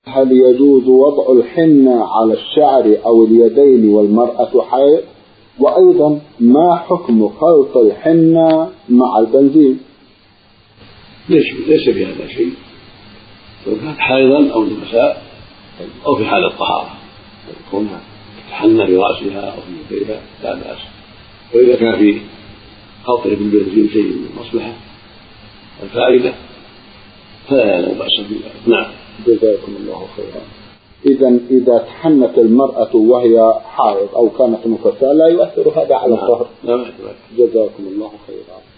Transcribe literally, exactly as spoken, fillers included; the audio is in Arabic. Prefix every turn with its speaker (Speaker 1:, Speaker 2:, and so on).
Speaker 1: هل يجوز وضع الحنة على الشعر أو اليدين والمرأة حائض؟ وأيضا ما حكم خلط الحنة مع البنزين؟
Speaker 2: ليس بهذا شيء، لو كانت حائضا أو نفساء أو في حال الطهارة كونها تحنى برأسها أو في يديها لا بأس، وإذا كان في خلطه بالبنزين شيء من المصلحة والفائدة فلا لا بأس بذلك. نعم.
Speaker 1: جزاكم الله خيرا. إذا إذا تحنت المرأة وهي حائض أو كانت نفساء لا يؤثر هذا على الطهر؟
Speaker 2: لا لا.
Speaker 1: جزاكم الله خيرا.